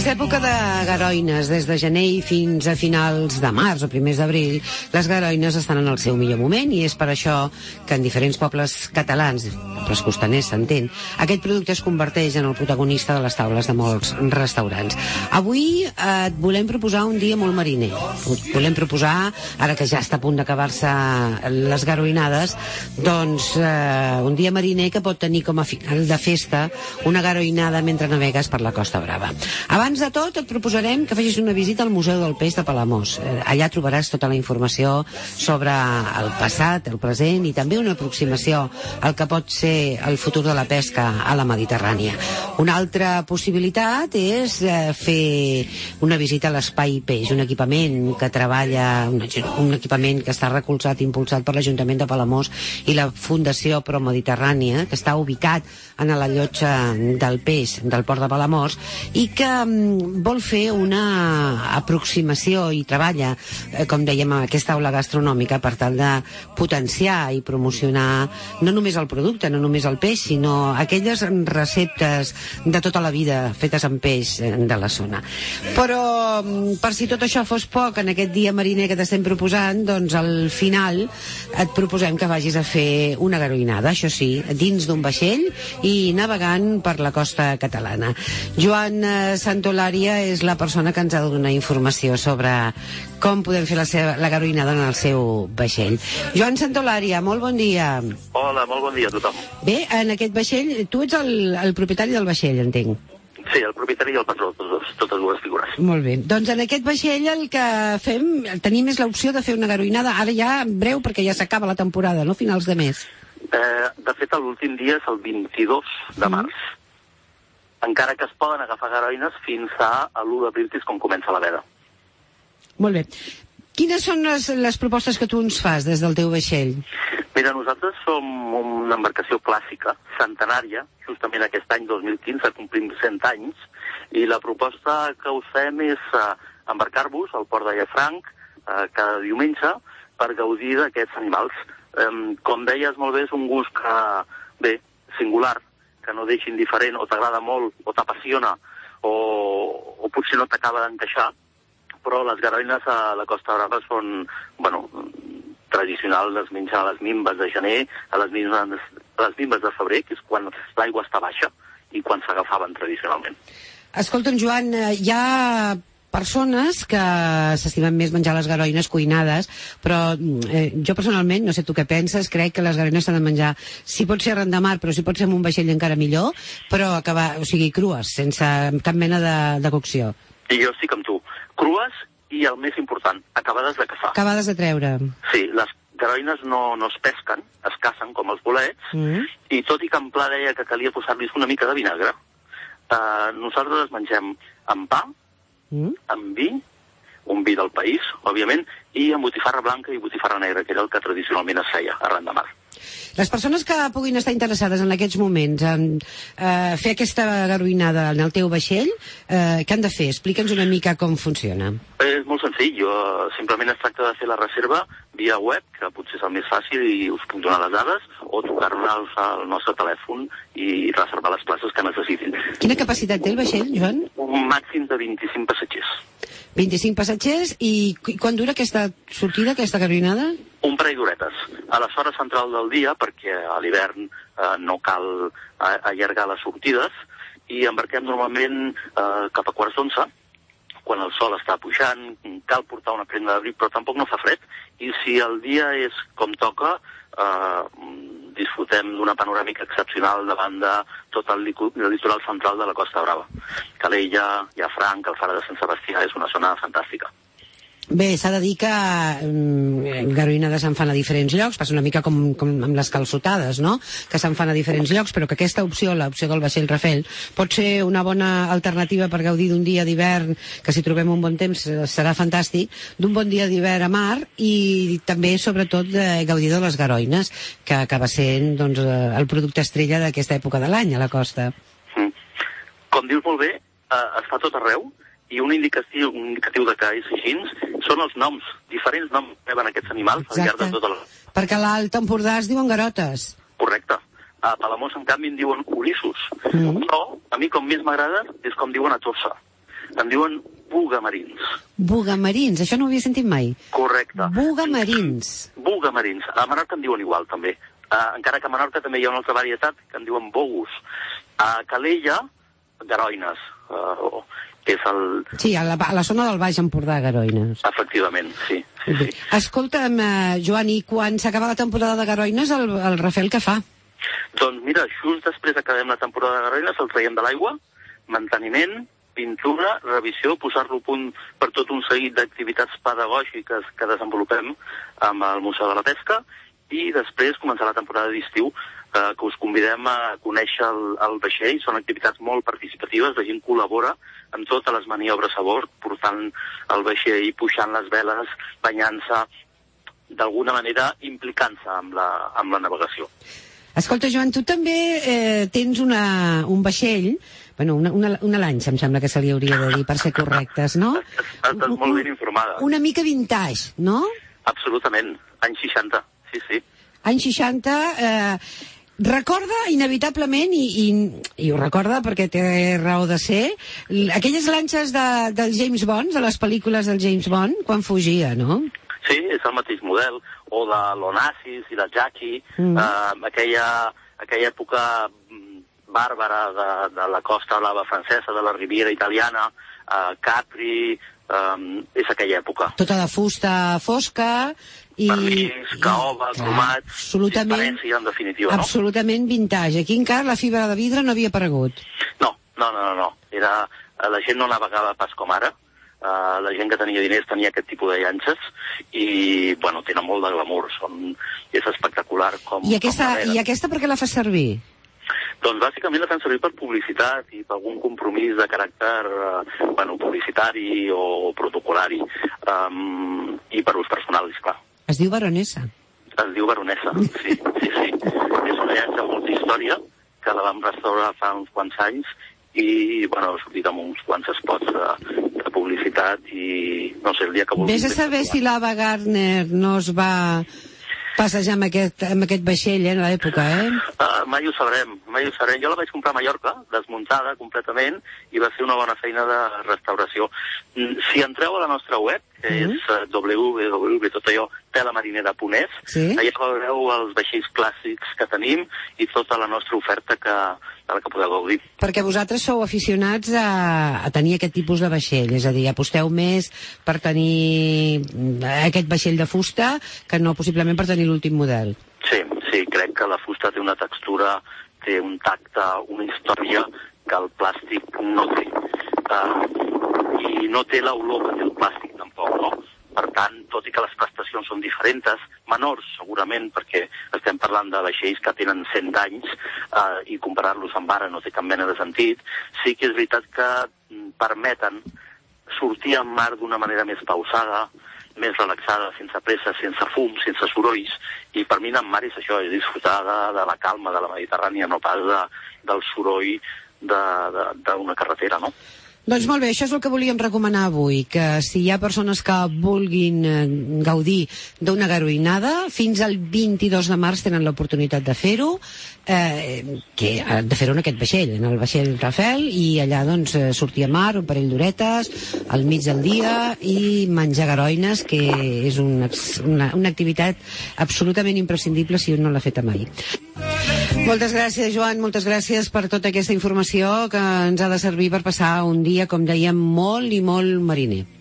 època de garoines, des de gener fins a finals de març o primers d'abril, les garoines estan en el seu millor moment i és per això que en diferents pobles catalans, pobles costaners s'entén, aquest producte es converteix en el protagonista de les taules de molts restaurants. Avui et volem proposar un dia molt mariner. Volem proposar, ara que ja està a punt d'acabar-se les garoinades, doncs un dia mariner que pot tenir com a final de festa una garoinada mentre navegues per la Costa Brava. Abans de tot, et proposarem que facis una visita al Museu del Peix de Palamós. Allà trobaràs tota la informació sobre el passat, el present i també una aproximació al que pot ser el futur de la pesca a la Mediterrània. Una altra possibilitat és fer una visita a l'Espai Peix, un equipament que treballa, un equipament que està recolzat i impulsat per l'Ajuntament de Palamós i la Fundació Promediterrània, que està ubicat en la llotja del Peix del Port de Palamós i que vol fer una aproximació i treballa, com dèiem, en aquesta aula gastronòmica per tal de potenciar i promocionar no només el producte, no només el peix, sinó aquelles receptes de tota la vida fetes amb peix de la zona. Però per si tot això fos poc en aquest dia mariner que t'estem proposant, doncs al final et proposem que vagis a fer una garoinada, això sí, dins d'un vaixell i navegant per la costa catalana. Joan Santolària és la persona que ens ha de donar informació sobre com podem fer la garoinada en el seu vaixell. Joan Santolària, molt bon dia. Hola, molt bon dia a tothom. Bé, en aquest vaixell, tu ets el propietari del vaixell, entenc. Sí, el propietari i el patró, totes dues figures. Molt bé. Doncs en aquest vaixell el que fem, tenim és l'opció de fer una garoinada, ara ja en breu, perquè ja s'acaba la temporada, no? Finals de mes. De fet, l'últim dia és el 22 de març. Encara que es poden agafar garoines fins a l'1 d'abril, que és com comença la veda. Molt bé. Quines són les propostes que tu ens fas des del teu vaixell? Mira, nosaltres som una embarcació clàssica, centenària, justament aquest any 2015 complim 100 anys, i la proposta que us fem és embarcar-vos al port de Llafranc cada diumenge per gaudir d'aquests animals. Com deies molt bé, és un gust que, bé, singular, que no deixi indiferent, o t'agrada molt, o t'apassiona, o potser no t'acaba d'encaixar, però les garoines a la Costa Brava són, bueno, tradicionals, es menja a les minves de gener, a les minves de febrer, que és quan l'aigua està baixa, i quan s'agafaven tradicionalment. Escolta'm, Joan, hi ha persones que s'estimen més menjar les garoines cuinades, però jo personalment, no sé tu què penses, crec que les garoines s'han de menjar, si pot ser arran de mar, però si pot ser amb un vaixell encara millor, però crues, sense cap mena de cocció. I jo estic amb tu. Crues i, el més important, acabades de caçar. Acabades de treure. Sí, les garoines no es pesquen, es cacen com els bolets, i tot i que en Pla deia que calia posar-los una mica de vinagre, nosaltres les mengem amb pa, amb vi, un vi del país, òbviament, i amb botifarra blanca i botifarra negra, que era el que tradicionalment es feia arran de mar. Les persones que puguin estar interessades en aquests moments en fer aquesta garoinada en el teu vaixell, què han de fer? Explica'ns una mica com funciona. És molt senzill, simplement es tracta de fer la reserva via web, que potser és el més fàcil i us puc donar les dades, o trucar-nos al nostre telèfon i reservar les places que necessitin. Quina capacitat té el vaixell, Joan? Un màxim de 25 passatgers. 25 passatgers, i quan dura aquesta sortida, aquesta garoinada? Un parell d'horetes. A l'hora central del dia, perquè a l'hivern no cal allargar les sortides, i embarquem normalment cap a 11:15, quan el sol està pujant, cal portar una prenda d'abric, però tampoc no fa fred, i si el dia és com toca, disfrutem d'una panoràmica excepcional davant de tot el litoral central de la Costa Brava. Calella, Llafranc, el Far de Sant Sebastià, és una zona fantàstica. Bé, s'ha de dir que garoinades se'n fan a diferents llocs, passa una mica com amb les calçotades, no? Que se'n fan a diferents llocs, però que aquesta opció, l'opció del vaixell Rafel, pot ser una bona alternativa per gaudir d'un dia d'hivern, que si trobem un bon temps serà fantàstic, d'un bon dia d'hivern a mar, i també, sobretot, gaudir de les garoines, que acaba sent, doncs, el producte estrella d'aquesta època de l'any a la costa. Com dius molt bé, es fa tot arreu, i un indicatiu de que és així són els noms, diferents noms que reben aquests animals al llarg de tota la... Perquè a l'Alt Empordà es diuen garotes. Correcte. A Palamós, en canvi, en diuen orissos. Però, a mi, com més m'agrada, és com diuen a Tossa. En diuen bugamarins. Bugamarins, això no ho havia sentit mai. Correcte. Bugamarins. Bugamarins. A Menorca en diuen igual, també. Encara que a Menorca també hi ha una altra varietat que en diuen bogus. A Calella, garoines, que és el... Sí, a la zona del Baix Empordà, garoines. Efectivament, sí. Escolta'm, Joan, i quan s'acaba la temporada de garoines, el Rafel què fa? Doncs mira, just després acabem la temporada de garoines, el traiem de l'aigua, manteniment, pintura, revisió, posar-lo a punt per tot un seguit d'activitats pedagògiques que desenvolupem amb el Museu de la Pesca, i després començar la temporada d'estiu, que us convidem a conèixer el vaixell. Són activitats molt participatives, la gent col·labora en totes les maniobres a bord, portant el vaixell, puixant les veles, banyant-se, d'alguna manera implicant-se amb la navegació. Escolta, Joan, tu també tens un vaixell, bueno, una lanxa, em sembla que se li hauria de dir, per ser correctes, no? Estàs molt ben informada. Una mica vintage, no? Absolutament, anys 60, sí. Anys 60, recorda inevitablement, i ho recorda perquè té raó de ser, aquelles lanxes del James Bond, de les pel·lícules del James Bond, quan fugia, no? Sí, és el mateix model, o de l'Onassis i de Jackie, aquella època bàrbara de la costa blava francesa, de la Riviera italiana, Capri, és aquella època. Tota de fusta fosca i... Vermís, caoba, cromats, transparència, en definitiva, no? Absolutament vintage. Aquí encara la fibra de vidre no havia aparegut. No. La gent no navegava pas com ara. La gent que tenia diners tenia aquest tipus de llanxes i, bueno, tenen molt de glamour. És espectacular com... I aquesta per què la fa servir? Doncs bàsicament la fan servir per publicitat i per algun compromís de caràcter publicitari o protocolari, i per ús personal, esclar. Es diu baronessa. Es diu baronessa, sí. És una llanxa amb molta història que la vam restaurar fa uns quants anys i, ha sortit amb uns quants spots de publicitat i, no sé, el dia que vulguis... Vés a saber si l'Ava Gardner no es va passejar amb aquest vaixell en l'època, Mai ho sabrem. Jo la vaig comprar a Mallorca, desmuntada completament, i va ser una bona feina de restauració. Si entreu a la nostra web, que és www.telamarinera.es, allà veureu els vaixells clàssics que tenim i tota la nostra oferta de la que podeu gaudir. Perquè vosaltres sou aficionats a tenir aquest tipus de vaixell, és a dir, aposteu més per tenir aquest vaixell de fusta que no possiblement per tenir l'últim model. Sí, crec que la fusta té una textura, té un tacte, una història que el plàstic no té. I no té l'olor que té el plàstic tampoc, no? Per tant, tot i que les prestacions són diferents, menors segurament, perquè estem parlant de vaixells que tenen 100 anys i comparar-los amb ara no té cap mena de sentit, sí que és veritat que permeten sortir en mar d'una manera més pausada, més relaxada, sense pressa, sense fum, sense sorolls, i per mi anar en mar és això, és disfrutar de la calma de la Mediterrània, no pas del soroll d'una carretera, no? Doncs molt bé, això és el que volíem recomanar avui, que si hi ha persones que vulguin gaudir d'una garoinada, fins al 22 de març tenen l'oportunitat de fer-ho, de fer-ho en aquest vaixell, en el vaixell Rafel, i allà doncs sortir a mar, un parell d'horetes, al mig del dia, i menjar garoines, que és una activitat absolutament imprescindible si un no l'ha feta mai. Moltes gràcies, Joan, moltes gràcies per tota aquesta informació que ens ha de servir per passar un dia, com dèiem, molt i molt mariner.